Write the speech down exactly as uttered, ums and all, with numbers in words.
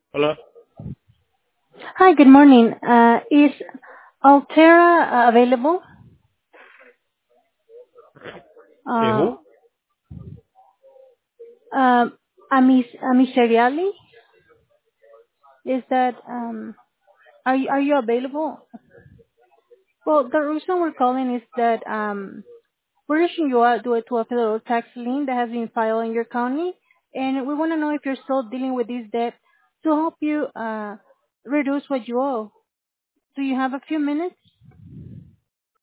Hola. Hi, good morning. Uh, Is Altera uh, available? Eh, Uh, who? um, Amis Amiseriali? Is that, um, are you are you available? Well, the reason we're calling is that um, we're reaching you out to a to a federal tax lien that has been filed in your county, and we want to know if you're still dealing with this debt to help you uh, reduce what you owe. Do you have a few minutes?